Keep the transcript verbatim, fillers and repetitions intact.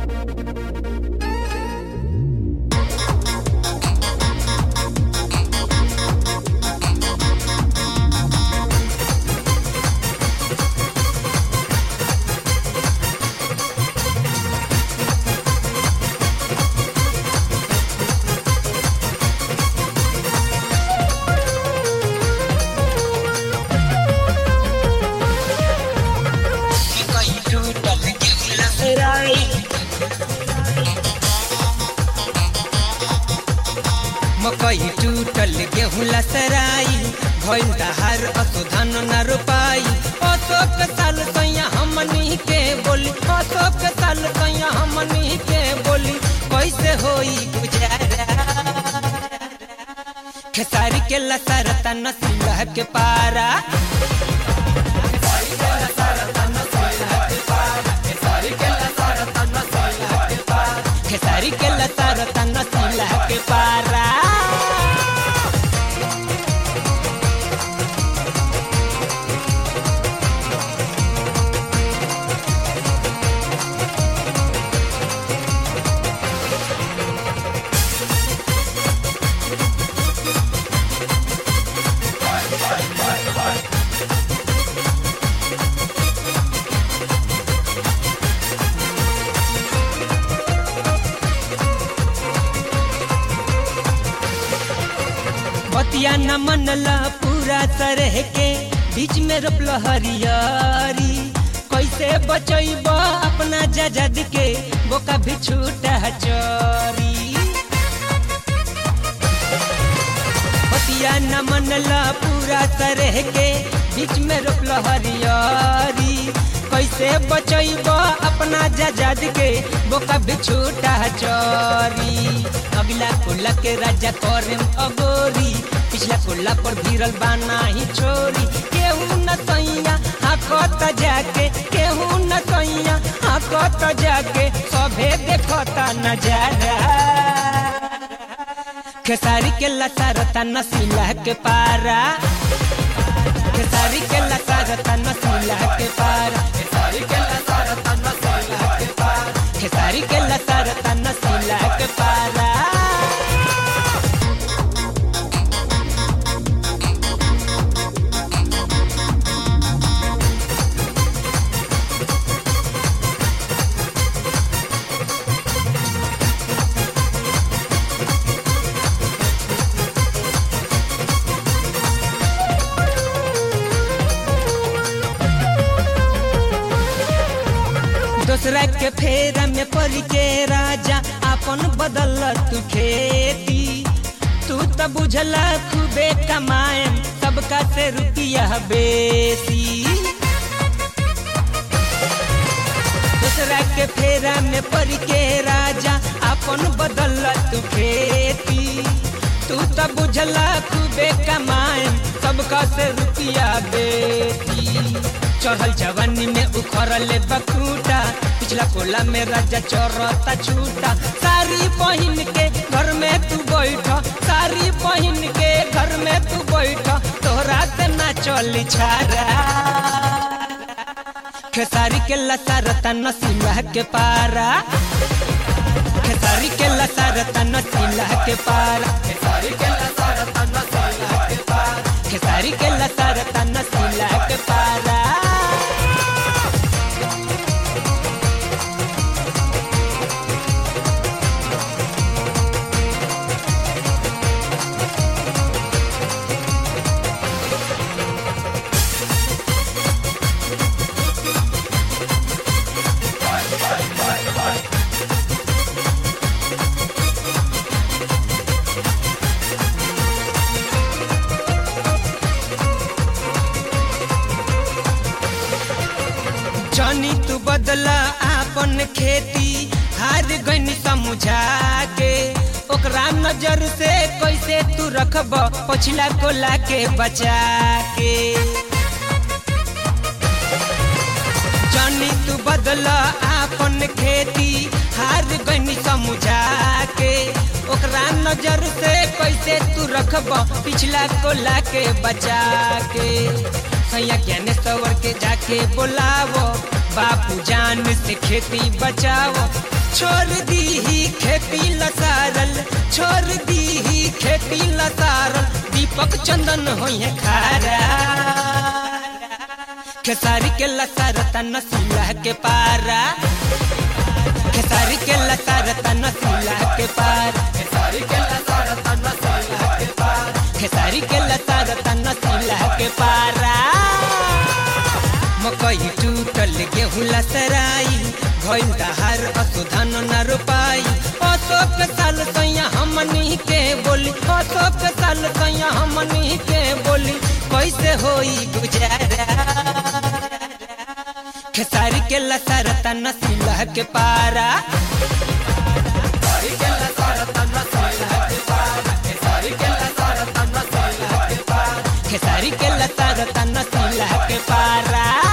मकई टूटल गेहूं लसराई भइल दहार असुधान न रोपाई अशोक साल सैया हमनी के बोली अशोक साल सैया हमनी के बोली कैसे होई गुजारा खेसारी के लसरता नसीला के पारा खेसारी के लसरता नसीला के पारा बतिया न मनला पूरा तरह के बीच में रोपल हरियारी कैसे बचैब अपना जजद के बोका भी छूटा चोरी बतिया न मनला पूरा तरह के बीच में रोपल हरियारी कैसे बचैब अपना जजद के बोका भी छूटा चोरी अगला कोला के राजा करेम अगोरी पिछला कोला पर भिरल बाना ही छोरी केहू न सैया हाकत जाके केहू न सैया हाकत जाके सभे देखता नजारा खेसारी के लसरता नसीला के पारा खेसारी के लसरता नसीला के पारा खेसारी के लसरता नसीला के पारा खेसारी के लसरता नसीला के पारा दूसरा के फेरा में पड़ के राजा अपन बदल तू खेती तू तो बुझला खूबे कमाए सबका से रुपया बेसी दूसरा के फेरा में पड़ के राजा अपन बदल तू खेती तू तो बुझला खूबे कमाए सबका से रुपया बेसी चढ़ल जवानी में उखड़ल बकूटा पिछला कोला में राजा चौरता छूटा सारी पहन के घर में तू बैठ सारी पहन के घर में तू बैठ तोहरा से ना चली छारा खेसारी के लसरता नसीला के पारा खेसारी के लसरता नसीला के पारा खेसारी के लसरता नसीला के पारा खेसारी के लसरता नसीला के पारा जानी तू बदला आपन खेती हार गईन समझा के ओकरा नजर से कैसे तू रखब पछिला कोला के बचा के जानी तू बदला आपन खेती हार गईन समझा के ओकरा नजर से कैसे तू रखब पिछला को लाके बचा के। सैया ज्ञानेश्वर के जाके बुलावो, बापू जान से खेती बचाओ। छोड़ दी ही खेती लसारल, छोड़ दी ही खेती लसारल, दीपक चंदन होइए खारा। खेसारी के लसारता नसीला के पारा, खेसारी के लसारता नसीला के पारा, खेसारी के लसारता नसीला के पारा, खेसारी के लसारता नसीला के पारा। मकई टूटल गेहूं लसराई, भइल दहार असुधन न रोपाई। अशोक साल सैया हमनी के बोली, अशोक साल सैया हमनी के बोली, कैसे होई गुजारा। खेसारी के लसारता नसीला के पारा, खेसारी के लसारता नसीला के पारा, खेसारी के लसारता नसीला के पारा, खेसारी के लसारता नसीला के पारा।